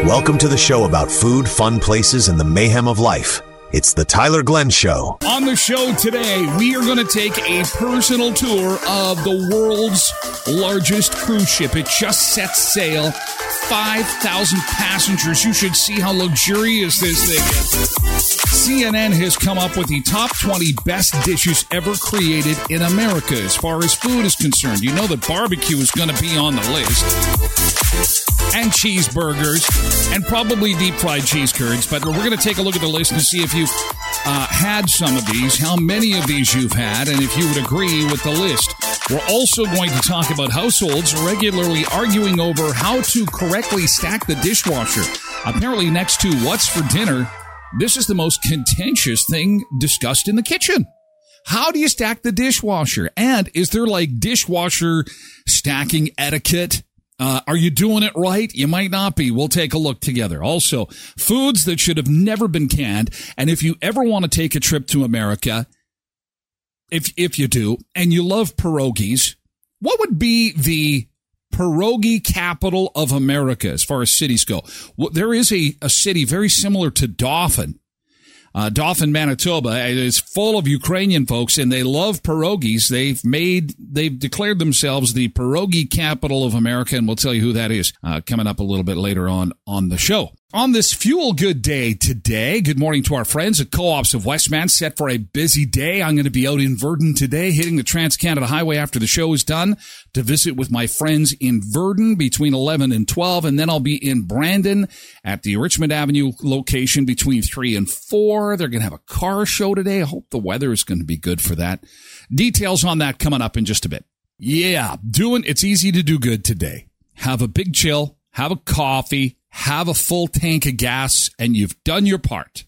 Welcome to the show about food, fun places, and the mayhem of life. It's the Tyler Glenn Show. On the show today, we are going to take a personal tour of the world's largest cruise ship. It just set sail. 5,000 passengers. You should see how luxurious this thing is. CNN has come up with the top 20 best dishes ever created in America as far as food is concerned. You know that barbecue is going to be on the list. And cheeseburgers, and probably deep-fried cheese curds. But we're going to take a look at the list and see if you've had some of these, how many of these you've had, and if you would agree with the list. We're also going to talk about households regularly arguing over how to correctly stack the dishwasher. Apparently, next to what's for dinner, this is the most contentious thing discussed in the kitchen. How do you stack the dishwasher? And is there like dishwasher stacking etiquette? Are you doing it right? You might not be. We'll take a look together. Also, foods that should have never been canned. And if you ever want to take a trip to America, if you do, and you love pierogies, what would be the pierogi capital of America as far as cities go? Well, there is a city very similar to Dauphin. Dauphin, Manitoba is full of Ukrainian folks, and they love pierogies. They've declared themselves the pierogi capital of America, and we'll tell you who that is coming up a little bit later on the show. On this Fuel Good Day today, good morning to our friends at Co-ops of Westman, set for a busy day. I'm going to be out in Virden today, hitting the Trans-Canada Highway after the show is done to visit with my friends in Virden between 11 and 12, and then I'll be in Brandon at the Richmond Avenue location between 3 and 4. They're going to have a car show today. I hope the weather is going to be good for that. Details on that coming up in just a bit. Yeah, it's easy to do good today. Have a big chill, have a coffee, have a full tank of gas, and you've done your part.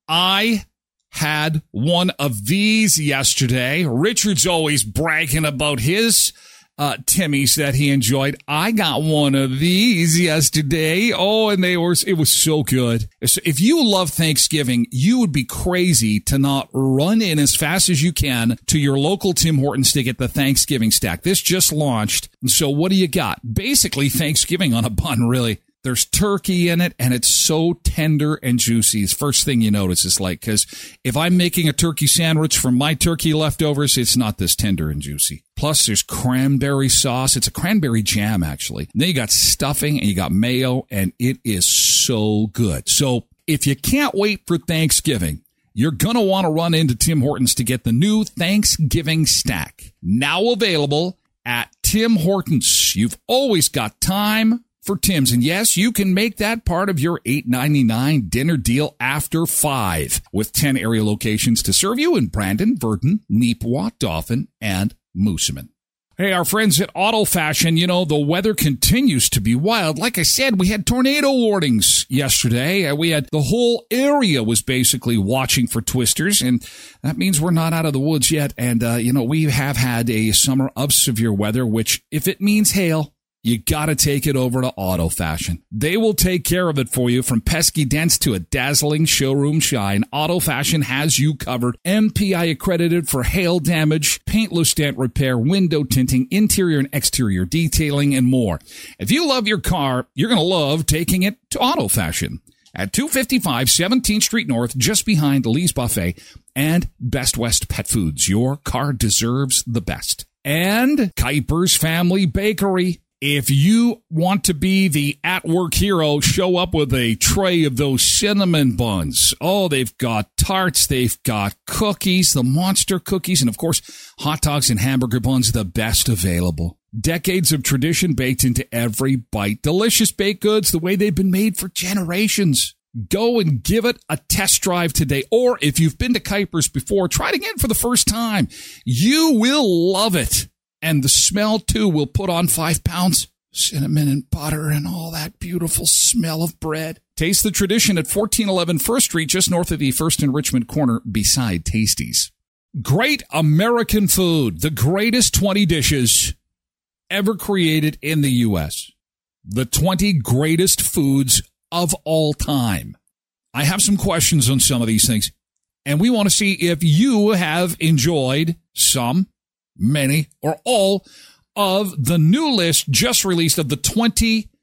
I had one of these yesterday. Richard's always bragging about his Timmy's that he enjoyed. I got one of these yesterday. Oh, and it was so good. So if you love Thanksgiving, you would be crazy to not run in as fast as you can to your local Tim Hortons to get the Thanksgiving stack. This just launched. So what do you got? Basically Thanksgiving on a bun, really. There's turkey in it, and it's so tender and juicy. It's first thing you notice is because if I'm making a turkey sandwich from my turkey leftovers, it's not this tender and juicy. Plus, there's cranberry sauce. It's a cranberry jam, actually. And then you got stuffing, and you got mayo, and it is so good. So if you can't wait for Thanksgiving, you're going to want to run into Tim Hortons to get the new Thanksgiving stack. Now available at Tim Hortons. You've always got time for Tim's. And yes, you can make that part of your $8.99 dinner deal after 5 with 10 area locations to serve you in Brandon, Virden, Neepawa, Dauphin, and Moosomin. Hey, our friends at Auto Fashion, the weather continues to be wild. Like I said, we had tornado warnings yesterday. We had the whole area was basically watching for twisters, and that means we're not out of the woods yet. And, we have had a summer of severe weather, which if it means hail, you gotta take it over to Auto Fashion. They will take care of it for you from pesky dents to a dazzling showroom shine. Auto Fashion has you covered. MPI accredited for hail damage, paintless dent repair, window tinting, interior and exterior detailing, and more. If you love your car, you're gonna love taking it to Auto Fashion at 255 17th Street North, just behind Lee's Buffet and Best West Pet Foods. Your car deserves the best. And Kuiper's Family Bakery. If you want to be the at-work hero, show up with a tray of those cinnamon buns. Oh, they've got tarts, they've got cookies, the monster cookies, and of course, hot dogs and hamburger buns, the best available. Decades of tradition baked into every bite. Delicious baked goods, the way they've been made for generations. Go and give it a test drive today. Or if you've been to Kuiper's before, try it again for the first time. You will love it. And the smell, too, will put on 5 pounds. Cinnamon and butter and all that beautiful smell of bread. Taste the tradition at 1411 First Street, just north of the First and Richmond corner, beside Tasties. Great American food. The greatest 20 dishes ever created in the U.S. The 20 greatest foods of all time. I have some questions on some of these things, and we want to see if you have enjoyed some, many, or all of the new list just released of the 20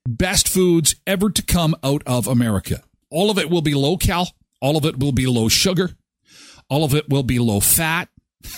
best foods ever to come out of America. All of it will be low cal. All of it will be low sugar. All of it will be low fat,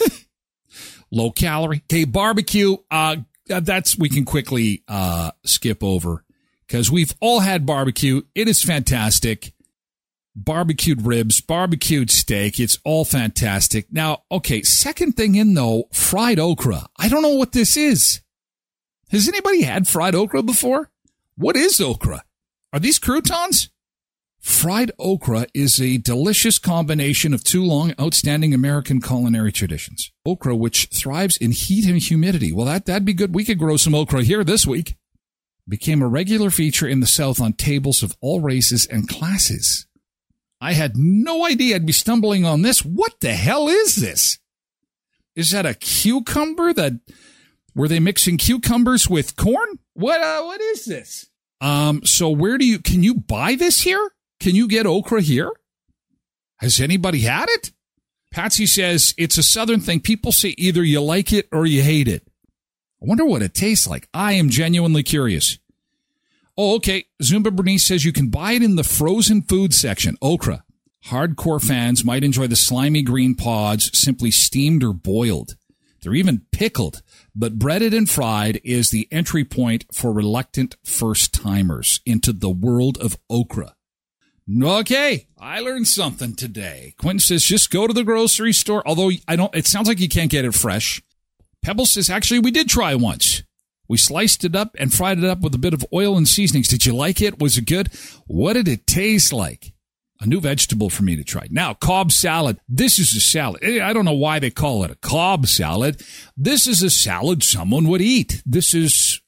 low calorie. Okay, barbecue, we can quickly skip over because we've all had barbecue. It is fantastic. Barbecued ribs, barbecued steak. It's all fantastic. Now, okay, second thing in though, fried okra. I don't know what this is. Has anybody had fried okra before? What is okra? Are these croutons? Fried okra is a delicious combination of two long, outstanding American culinary traditions. Okra, which thrives in heat and humidity. Well, that'd be good. We could grow some okra here this week. Became a regular feature in the South on tables of all races and classes. I had no idea I'd be stumbling on this. What the hell is this? Is that a cucumber? Were they mixing cucumbers with corn? What is this? So can you buy this here? Can you get okra here? Has anybody had it? Patsy says it's a Southern thing. People say either you like it or you hate it. I wonder what it tastes like. I am genuinely curious. Oh, okay. Zumba Bernice says you can buy it in the frozen food section. Okra. Hardcore fans might enjoy the slimy green pods simply steamed or boiled. They're even pickled, but breaded and fried is the entry point for reluctant first-timers into the world of okra. Okay, I learned something today. Quentin says just go to the grocery store, although it sounds like you can't get it fresh. Pebble says actually we did try once. We sliced it up and fried it up with a bit of oil and seasonings. Did you like it? Was it good? What did it taste like? A new vegetable for me to try. Now, Cobb salad. This is a salad. I don't know why they call it a Cobb salad. This is a salad someone would eat. This is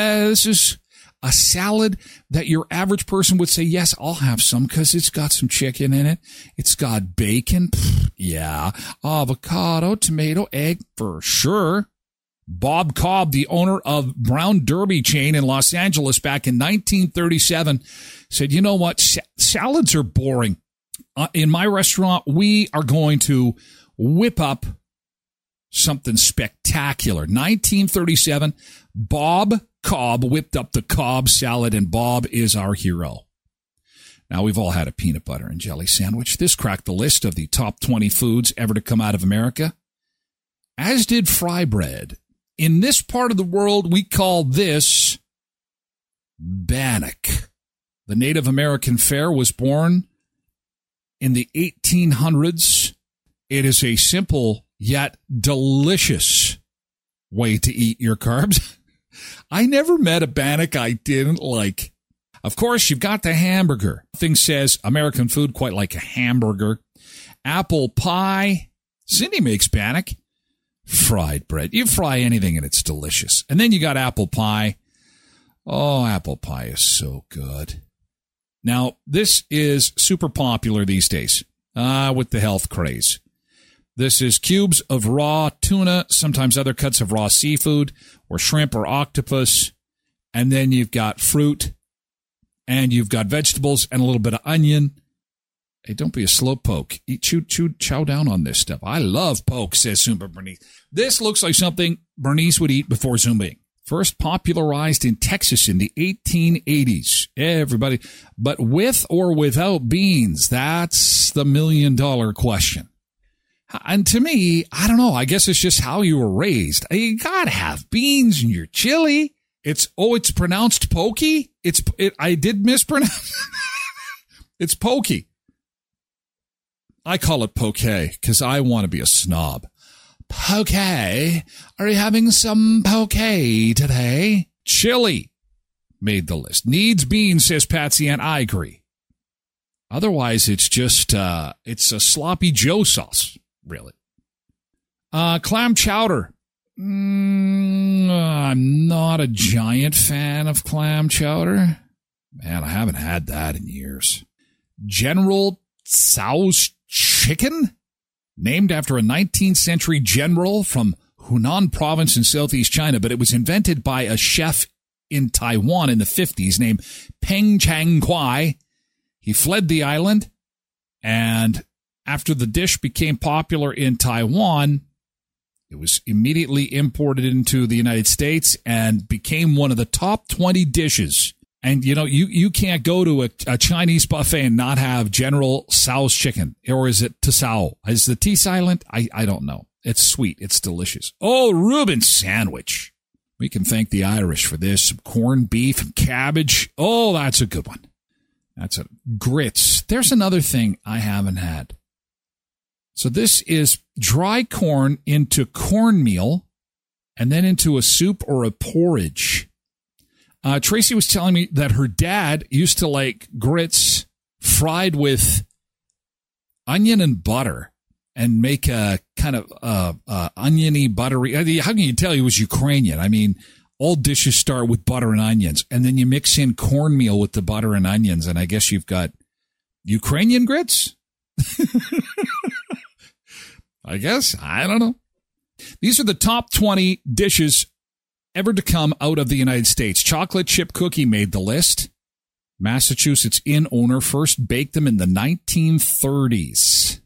a salad that your average person would say, yes, I'll have some because it's got some chicken in it. It's got bacon. Yeah. Avocado, tomato, egg for sure. Bob Cobb, the owner of Brown Derby chain in Los Angeles back in 1937, said, you know what? Salads are boring. In my restaurant, we are going to whip up something spectacular. 1937, Bob Cobb whipped up the Cobb salad, and Bob is our hero. Now, we've all had a peanut butter and jelly sandwich. This cracked the list of the top 20 foods ever to come out of America, as did fry bread. In this part of the world, we call this bannock. The Native American fare was born in the 1800s. It is a simple yet delicious way to eat your carbs. I never met a bannock I didn't like. Of course, you've got the hamburger. Thing says American food quite like a hamburger. Apple pie. Cindy makes bannock. Fried bread. You fry anything and it's delicious. And then you got apple pie. Oh, apple pie is so good. Now, this is super popular these days with the health craze. This is cubes of raw tuna, sometimes other cuts of raw seafood or shrimp or octopus. And then you've got fruit and you've got vegetables and a little bit of onion. Hey, don't be a slow poke. Chow down on this stuff. I love poke, says Zumba Bernice. This looks like something Bernice would eat before Zumbaing. First popularized in Texas in the 1880s. Everybody. But with or without beans? That's the $1 million question. And to me, I don't know. I guess it's just how you were raised. You gotta have beans in your chili. It's pronounced pokey. I did mispronounce. It's pokey. I call it poke because I want to be a snob. Poke? Are you having some poke today? Chili made the list. Needs beans, says Patsy, and I agree. Otherwise, it's just, it's a sloppy Joe sauce, really. Clam chowder. I'm not a giant fan of clam chowder. Man, I haven't had that in years. General Tso's chicken, named after a 19th century general from Hunan province in southeast China, but it was invented by a chef in Taiwan in the 50s named Peng Chang Kwai. He fled the island, and after the dish became popular in Taiwan, it was immediately imported into the United States and became one of the top 20 dishes And, you can't go to a Chinese buffet and not have General Tso's chicken. Or is it Tsao? Is the T silent? I don't know. It's sweet. It's delicious. Oh, Reuben sandwich. We can thank the Irish for this. Some corned beef and cabbage. Oh, that's a good one. That's a grits. There's another thing I haven't had. So this is dry corn into cornmeal and then into a soup or a porridge. Tracy was telling me that her dad used to like grits fried with onion and butter and make a kind of oniony, buttery. How can you tell he was Ukrainian? I mean, all dishes start with butter and onions, and then you mix in cornmeal with the butter and onions, and I guess you've got Ukrainian grits? I guess. I don't know. These are the top 20 dishes ever to come out of the United States. Chocolate chip cookie made the list. Massachusetts inn owner first baked them in the 1930s.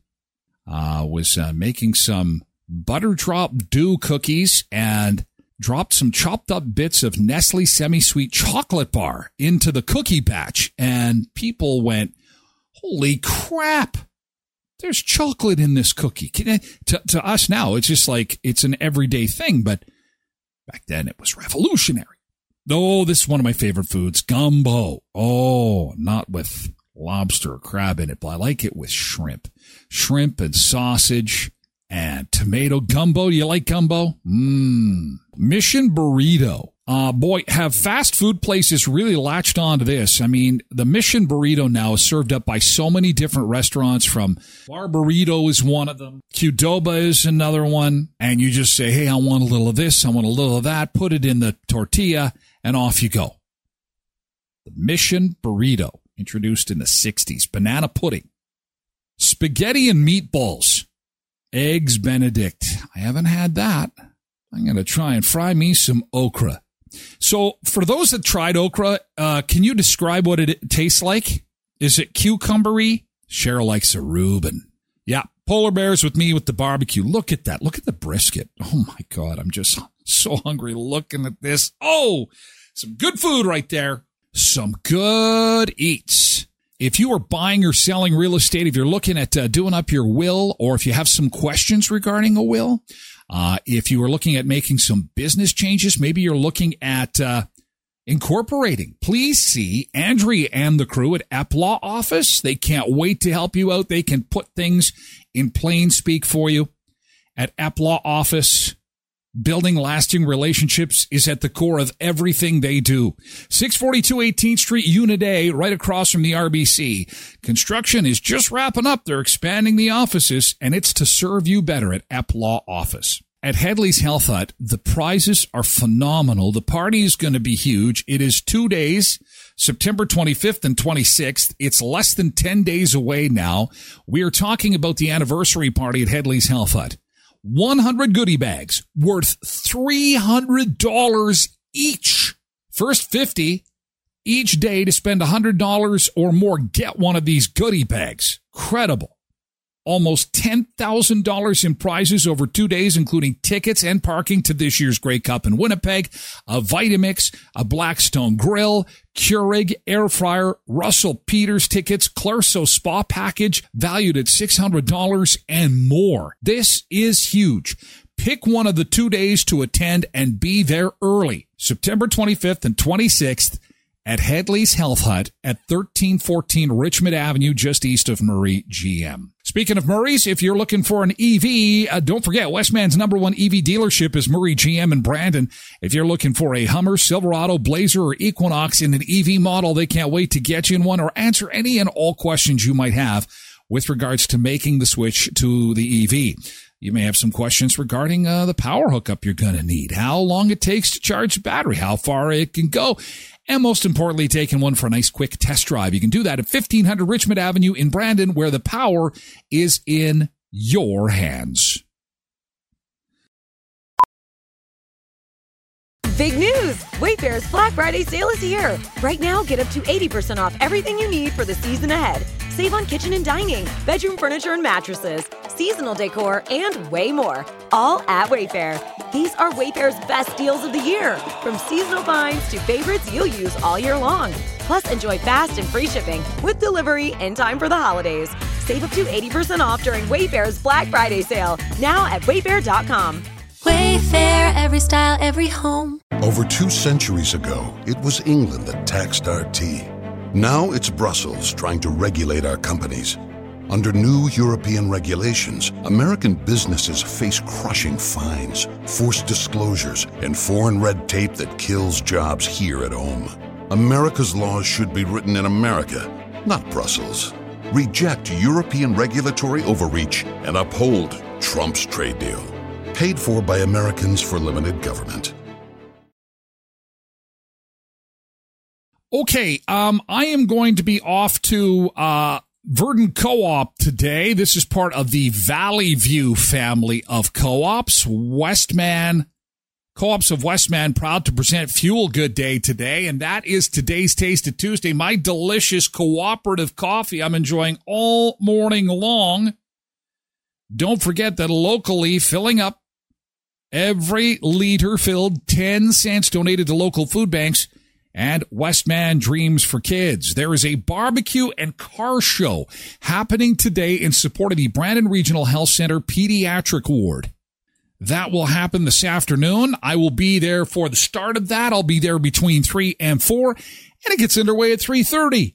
Was making some butter drop dew cookies and dropped some chopped up bits of Nestle semi-sweet chocolate bar into the cookie batch. And people went, holy crap, there's chocolate in this cookie. To us now, it's just like it's an everyday thing. But back then it was revolutionary. Oh, this is one of my favorite foods, gumbo. Oh, not with lobster or crab in it, but I like it with shrimp. Shrimp and sausage and tomato gumbo. Do you like gumbo? Mission burrito. Boy, have fast food places really latched on to this. I mean, the Mission burrito now is served up by so many different restaurants. From Bar Burrito is one of them. Qdoba is another one. And you just say, hey, I want a little of this. I want a little of that. Put it in the tortilla and off you go. The Mission burrito, introduced in the 60s. Banana pudding. Spaghetti and meatballs. Eggs Benedict. I haven't had that. I'm going to try and fry me some okra. So for those that tried okra, can you describe what it tastes like? Is it cucumbery? Cheryl likes a Reuben. Yeah, polar bears with me with the barbecue. Look at that. Look at the brisket. Oh, my God. I'm just so hungry looking at this. Oh, some good food right there. Some good eats. If you are buying or selling real estate, if you're looking at doing up your will, or if you have some questions regarding a will, if you are looking at making some business changes, maybe you're looking at incorporating, please see Andrea and the crew at Epp Law Office. They can't wait to help you out. They can put things in plain speak for you. At Epp Law Office, building lasting relationships is at the core of everything they do. 642 18th Street, Unit A, right across from the RBC. Construction is just wrapping up. They're expanding the offices, and it's to serve you better at Epp Law Office. At Headley's Health Hut, the prizes are phenomenal. The party is going to be huge. It is 2 days, September 25th and 26th. It's less than 10 days away now. We are talking about the anniversary party at Headley's Health Hut. 100 goodie bags worth $300 each. First 50 each day to spend $100 or more get one of these goodie bags. Incredible. Almost $10,000 in prizes over 2 days, including tickets and parking to this year's Grey Cup in Winnipeg, a Vitamix, a Blackstone Grill, Keurig Air Fryer, Russell Peters tickets, Clarso Spa package valued at $600 and more. This is huge. Pick one of the 2 days to attend and be there early. September 25th and 26th. At Headley's Health Hut at 1314 Richmond Avenue, just east of Murray GM. Speaking of Murray's, if you're looking for an EV, don't forget, Westman's #1 EV dealership is Murray GM in Brandon. If you're looking for a Hummer, Silverado, Blazer, or Equinox in an EV model, they can't wait to get you in one or answer any and all questions you might have with regards to making the switch to the EV. You may have some questions regarding the power hookup you're going to need, how long it takes to charge the battery, how far it can go, and most importantly, taking one for a nice quick test drive. You can do that at 1500 Richmond Avenue in Brandon, where the power is in your hands. Big news! Wayfair's Black Friday sale is here. Right now, get up to 80% off everything you need for the season ahead. Save on kitchen and dining, bedroom furniture and mattresses, seasonal decor, and way more. all at Wayfair. These are Wayfair's best deals of the year, from seasonal finds to favorites you'll use all year long. Plus, enjoy fast and free shipping with delivery in time for the holidays. Save up to 80% off during Wayfair's Black Friday sale, now at wayfair.com. Wayfair, every style, every home. Over 2 centuries ago, it was England that taxed our tea. Now it's Brussels trying to regulate our companies. Under new European regulations, American businesses face crushing fines, forced disclosures, and foreign red tape that kills jobs here at home. America's laws should be written in America, not Brussels. Reject European regulatory overreach and uphold Trump's trade deal. Paid for by Americans for limited government. Okay, I am going to be off to Verdon Co-op today. This is part of the Valley View family of co-ops. Westman, Co-ops of Westman, proud to present Fuel Good Day today, and that is today's Taste of Tuesday. My delicious cooperative coffee I'm enjoying all morning long. Don't forget that locally, filling up every liter filled, 10 cents donated to local food banks, and Westman Dreams for Kids. There is a barbecue and car show happening today in support of the Brandon Regional Health Center Pediatric Ward. That will happen this afternoon. I will be there for the start of that. I'll be there between 3 and 4, and it gets underway at 3:30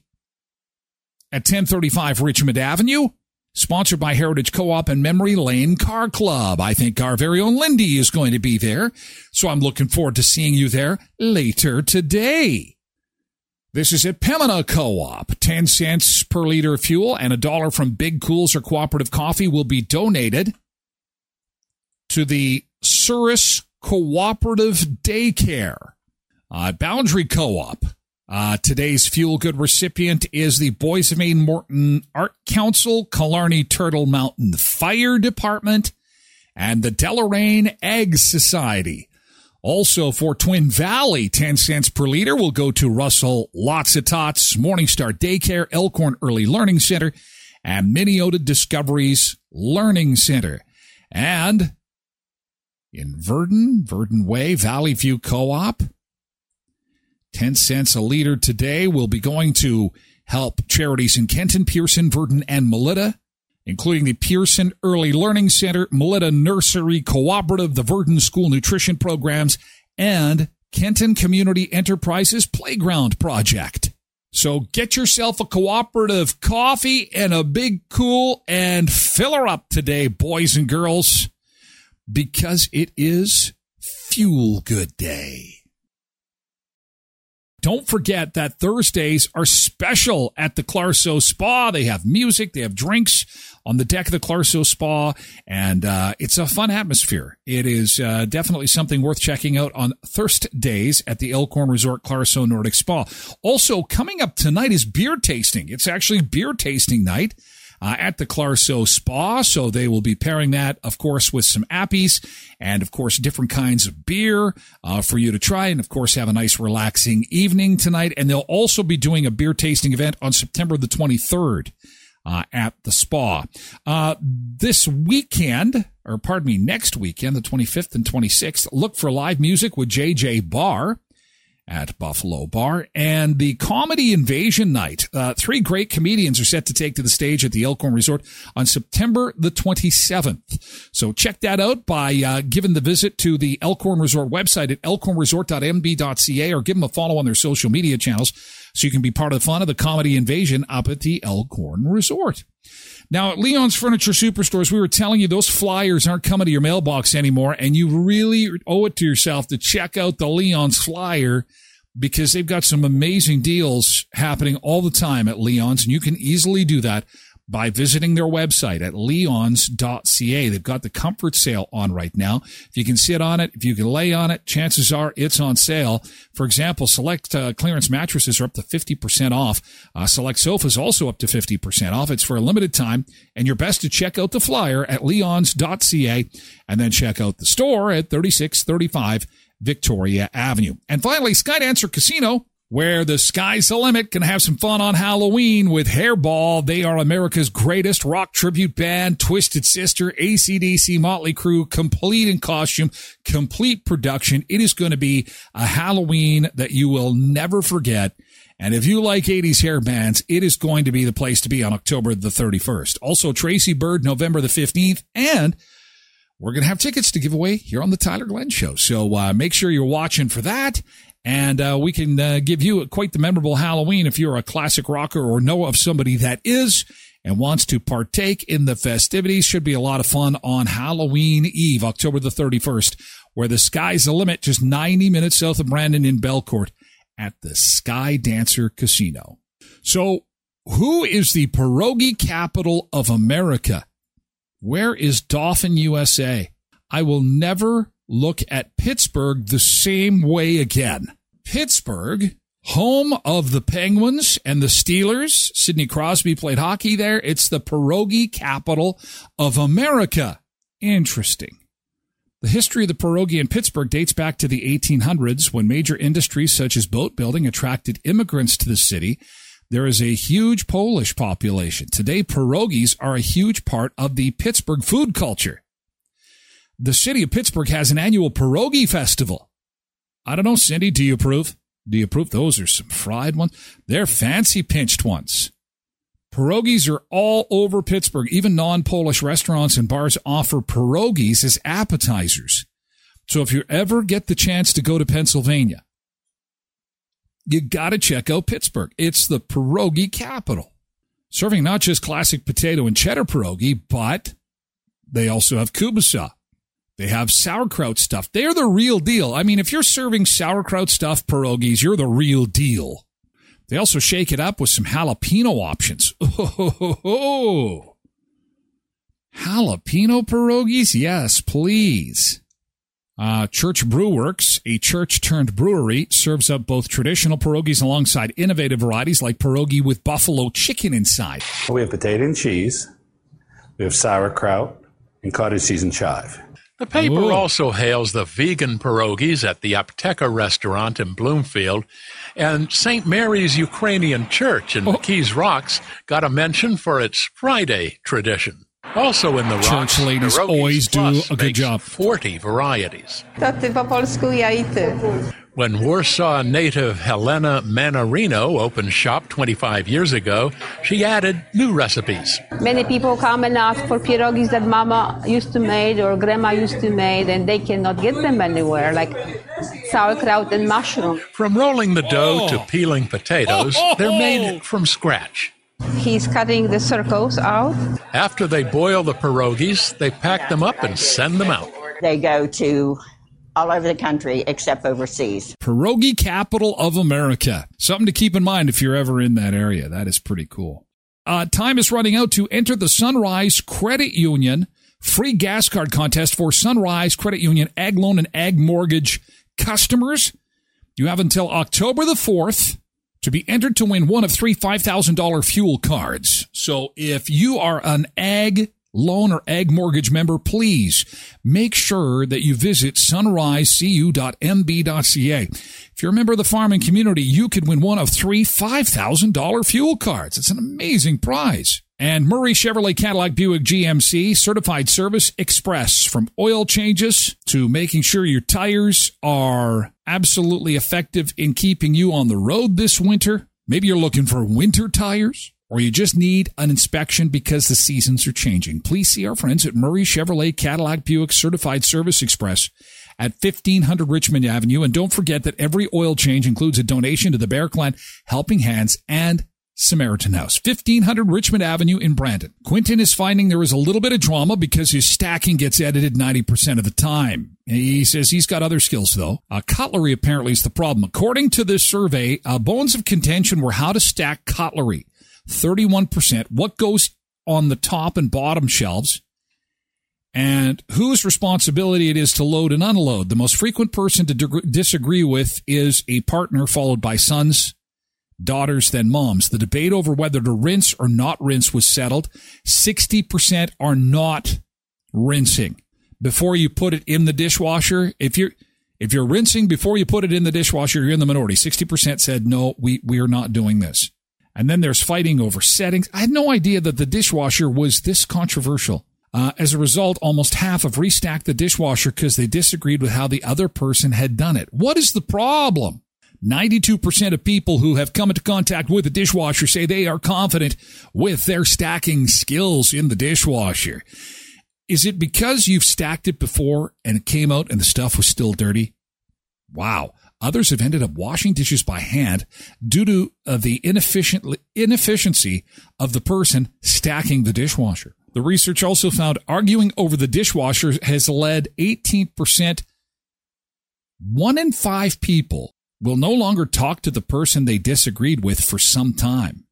at 1035 Richmond Avenue. Sponsored by Heritage Co-op and Memory Lane Car Club. I think our very own Lindy is going to be there, so I'm looking forward to seeing you there later today. This is at Pembina Co-op. 10 cents per liter of fuel and $1 from Big Cools or Cooperative Coffee will be donated to the Souris Cooperative Daycare. Boundary Co-op. Today's Fuel Good recipient is the Boys of Maine Morton Art Council, Killarney Turtle Mountain Fire Department, and the Deloraine Egg Society. Also for Twin Valley, 10 cents per liter will go to Russell Lots of Tots, Morningstar Daycare, Elkhorn Early Learning Center, and Minneota Discoveries Learning Center. And in Verdon Way, Valley View Co-op, 10 cents a liter today will be going to help charities in Kenton, Pearson, Verdon, and Melita, including the Pearson Early Learning Center, Melita Nursery Cooperative, the Verdon School Nutrition Programs, and Kenton Community Enterprises Playground Project. So get yourself a cooperative coffee and a Big Cool and fill her up today, boys and girls, because it is Fuel Good Day. Don't forget that Thursdays are special at the Clarso Spa. They have music, they have drinks on the deck of the Clarso Spa, and it's a fun atmosphere. It is definitely something worth checking out on Thursdays at the Elkhorn Resort Clarso Nordic Spa. Also, coming up tonight is beer tasting. It's actually beer tasting night at the Clarso Spa, so they will be pairing that, of course, with some appies and, of course, different kinds of beer for you to try and, of course, have a nice relaxing evening tonight. And they'll also be doing a beer tasting event on September the 23rd at the spa. This weekend, or pardon me, next weekend, the 25th and 26th, look for live music with JJ Barr at Buffalo Bar, and the Comedy Invasion Night. 3 great comedians are set to take to the stage at the Elkhorn Resort on September the 27th. So check that out by giving the visit to the Elkhorn Resort website at elkhornresort.mb.ca, or give them a follow on their social media channels so you can be part of the fun of the Comedy Invasion up at the Elkhorn Resort. Now, at Leon's Furniture Superstores, we were telling you those flyers aren't coming to your mailbox anymore, and you really owe it to yourself to check out the Leon's flyer, because they've got some amazing deals happening all the time at Leon's, and you can easily do that by visiting their website at leons.ca. They've got the comfort sale on right now. If you can sit on it, if you can lay on it, chances are it's on sale. For example, select clearance mattresses are up to 50% off. Select sofas also up to 50% off. It's for a limited time, and you're best to check out the flyer at leons.ca and then check out the store at 3635 Victoria Avenue. And finally, Skydancer Casino where the sky's the limit. Can have some fun on Halloween with Hairball. They are America's greatest rock tribute band. Twisted Sister, AC/DC, Motley Crue, complete in costume, complete production. It is going to be a Halloween that you will never forget. And if you like 80s hair bands, it is going to be the place to be on October the 31st. Also, Tracy Bird, November the 15th. And we're going to have tickets to give away here on the Tyler Glenn Show. So make sure you're watching for that. And we can give you quite the memorable Halloween if you're a classic rocker or know of somebody that is and wants to partake in the festivities. Should be a lot of fun on Halloween Eve, October the 31st, where the sky's the limit, just 90 minutes south of Brandon in Belcourt at the Sky Dancer Casino. So who is the pierogi capital of America? Where is Dauphin, USA? I will never look at Pittsburgh the same way again. Pittsburgh, home of the Penguins and the Steelers. Sidney Crosby played hockey there. It's the pierogi capital of America. Interesting. The history of the pierogi in Pittsburgh dates back to the 1800s when major industries such as boat building attracted immigrants to the city. There is a huge Polish population. Today, pierogies are a huge part of the Pittsburgh food culture. The city of Pittsburgh has an annual pierogi festival. I don't know, Cindy, do you approve? Do you approve? Those are some fried ones. They're fancy pinched ones. Pierogies are all over Pittsburgh. Even non-Polish restaurants and bars offer pierogies as appetizers. So if you ever get the chance to go to Pennsylvania, you got to check out Pittsburgh. It's the pierogi capital. Serving not just classic potato and cheddar pierogi, but they also have kubasa. They have sauerkraut stuff. They're the real deal. I mean, if you're serving sauerkraut stuffed pierogies, you're the real deal. They also shake it up with some jalapeno options. Oh, jalapeno pierogies? Yes, please. Church Brewworks, a church-turned-brewery, serves up both traditional pierogies alongside innovative varieties like pierogi with buffalo chicken inside. We have potato and cheese. We have sauerkraut and cottage cheese and chive. The paper also hails the vegan pierogies at the Apteka restaurant in Bloomfield, and St. Mary's Ukrainian Church in McKees Rocks got a mention for its Friday tradition. Also in the Rocks, church ladies always do a good job. 40 varieties. To ty po polsku ja I ty. When Warsaw native Helena Manarino opened shop 25 years ago, she added new recipes. Many people come and ask for pierogis that Mama used to make or Grandma used to make, and they cannot get them anywhere, like sauerkraut and mushroom. From rolling the dough to peeling potatoes, they're made from scratch. He's cutting the circles out. After they boil the pierogis, they pack them up and send them out. They go to all over the country except overseas. Pierogi capital of America. Something to keep in mind if you're ever in that area. That is pretty cool. Time is running out to enter the Sunrise Credit Union free gas card contest for Sunrise Credit Union Ag Loan and Ag Mortgage customers. You have until October the 4th to be entered to win one of 3 $5,000 fuel cards. So if you are an Ag Loan or Ag Mortgage member, please make sure that you visit sunrisecu.mb.ca. If you're a member of the farming community, you could win one of 3 $5,000 fuel cards. It's an amazing prize. And Murray Chevrolet Cadillac Buick GMC Certified Service Express, from oil changes to making sure your tires are absolutely effective in keeping you on the road this winter. Maybe you're looking for winter tires, or you just need an inspection because the seasons are changing. Please see our friends at Murray Chevrolet Cadillac Buick Certified Service Express at 1500 Richmond Avenue. And don't forget that every oil change includes a donation to the Bear Clan Helping Hands and Samaritan House. 1500 Richmond Avenue in Brandon. Quentin is finding there is a little bit of drama because his stacking gets edited 90% of the time. He says he's got other skills, though. Cutlery apparently is the problem. According to this survey, bones of contention were how to stack cutlery. 31%, what goes on the top and bottom shelves, and whose responsibility it is to load and unload. The most frequent person to disagree with is a partner, followed by sons, daughters, then moms. The debate over whether to rinse or not rinse was settled. 60% are not rinsing before you put it in the dishwasher. If If you're rinsing before you put it in the dishwasher, you're in the minority. 60% said, no, we are not doing this. And then there's fighting over settings. I had no idea that the dishwasher was this controversial. As a result, almost half have restacked the dishwasher because they disagreed with how the other person had done it. What is the problem? 92% of people who have come into contact with a dishwasher say they are confident with their stacking skills in the dishwasher. Is it because you've stacked it before and it came out and the stuff was still dirty? Wow. Others have ended up washing dishes by hand due to the inefficiency of the person stacking the dishwasher. The research also found arguing over the dishwasher has led 18%. 1 in 5 people will no longer talk to the person they disagreed with for some time.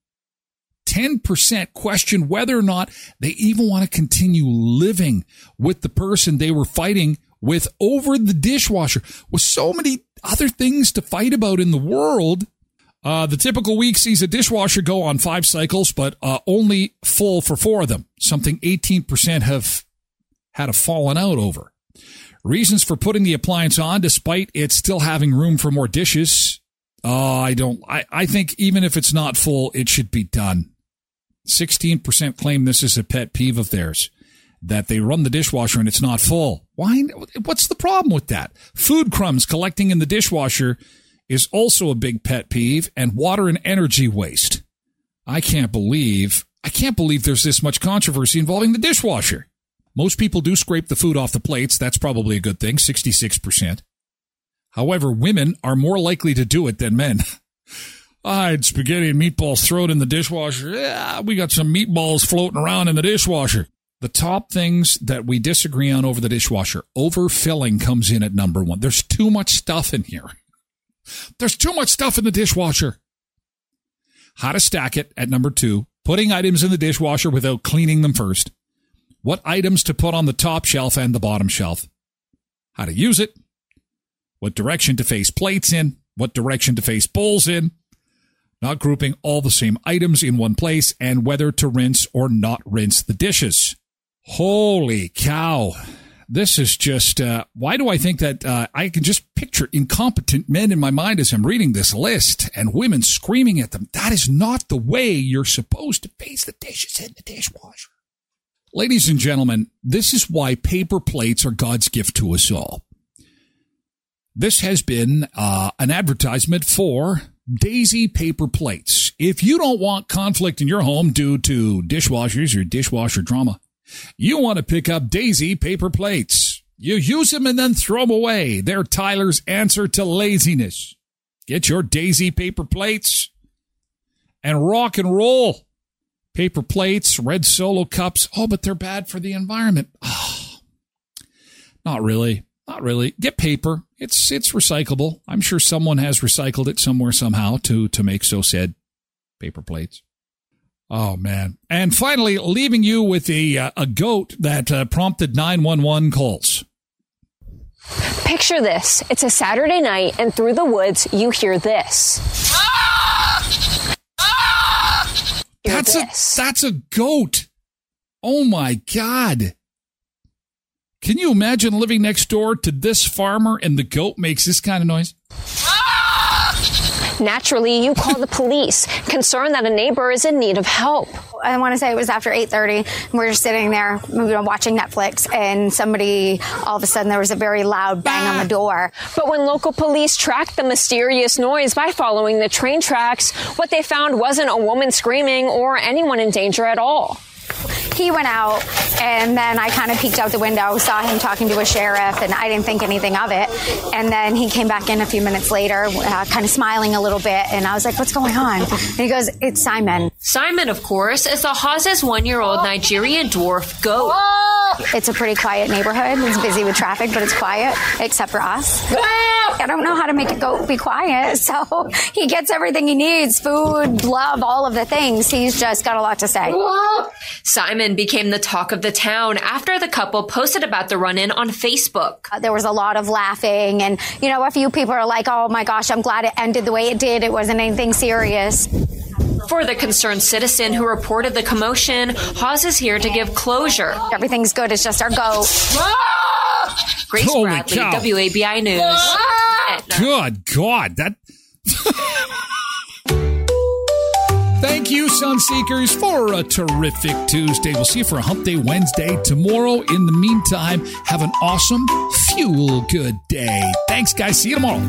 10% question whether or not they even want to continue living with the person they were fighting with over the dishwasher. With so many other things to fight about in the world, the typical week sees a dishwasher go on 5 cycles, but only full for 4 of them, something 18% have had a fallen out over. Reasons for putting the appliance on despite it still having room for more dishes. I think even if it's not full, it should be done. 16% claim this is a pet peeve of theirs, that they run the dishwasher and it's not full. Why? What's the problem with that? Food crumbs collecting in the dishwasher is also a big pet peeve, and water and energy waste. I can't believe there's this much controversy involving the dishwasher. Most people do scrape the food off the plates. That's probably a good thing, 66%. However, women are more likely to do it than men. I had spaghetti and meatballs thrown in the dishwasher. Yeah, we got some meatballs floating around in the dishwasher. The top things that we disagree on over the dishwasher, overfilling comes in at number 1. There's too much stuff in here. There's too much stuff in the dishwasher. How to stack it at number 2. Putting items in the dishwasher without cleaning them first. What items to put on the top shelf and the bottom shelf. How to use it. What direction to face plates in. What direction to face bowls in. Not grouping all the same items in one place, and whether to rinse or not rinse the dishes. Holy cow. This is just, why do I think that I can just picture incompetent men in my mind as I'm reading this list and women screaming at them. That is not the way you're supposed to face the dishes in the dishwasher. Ladies and gentlemen, this is why paper plates are God's gift to us all. This has been an advertisement for Daisy paper plates. If you don't want conflict in your home due to dishwashers or dishwasher drama, you want to pick up Daisy paper plates. You use them and then throw them away. They're Tyler's answer to laziness. Get your Daisy paper plates and rock and roll. Paper plates, red Solo cups. Oh, but they're bad for the environment. Oh, not really. Not really. Get paper. It's recyclable. I'm sure someone has recycled it somewhere somehow to make so said paper plates. Oh, man. And finally, leaving you with a goat that prompted 911 calls. Picture this. It's a Saturday night, and through the woods, you hear this. That's a goat. Oh, my God. Can you imagine living next door to this farmer and the goat makes this kind of noise? Naturally, you call the police, concerned that a neighbor is in need of help. I want to say it was after 8:30. We're just sitting there, watching Netflix, and somebody, all of a sudden, there was a very loud bang on the door. But when local police tracked the mysterious noise by following the train tracks, what they found wasn't a woman screaming or anyone in danger at all. He went out, and then I kind of peeked out the window, saw him talking to a sheriff, and I didn't think anything of it. And then he came back in a few minutes later, kind of smiling a little bit, and I was like, what's going on? And he goes, it's Simon. Simon, of course, is the Haas's 1-year-old Nigerian dwarf goat. It's a pretty quiet neighborhood. It's busy with traffic, but it's quiet, except for us. I don't know how to make a goat be quiet, so he gets everything he needs, food, love, all of the things. He's just got a lot to say. Simon became the talk of the town after the couple posted about the run-in on Facebook. There was a lot of laughing, and, a few people are like, oh my gosh, I'm glad it ended the way it did. It wasn't anything serious. For the concerned citizen who reported the commotion, Haas is here to give closure. Everything's good. It's just our goat. Grace Holy Bradley, cow. WABI News. Good God. That. Thank you, Sunseekers, for a terrific Tuesday. We'll see you for a Hump Day Wednesday tomorrow. In the meantime, have an awesome, fuel-good day. Thanks, guys. See you tomorrow.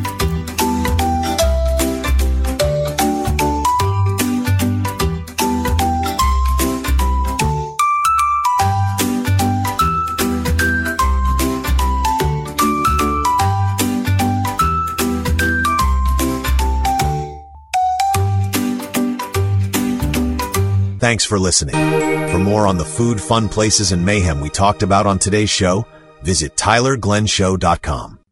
Thanks for listening. For more on the food, fun places, and mayhem we talked about on today's show, visit TylerGlennShow.com.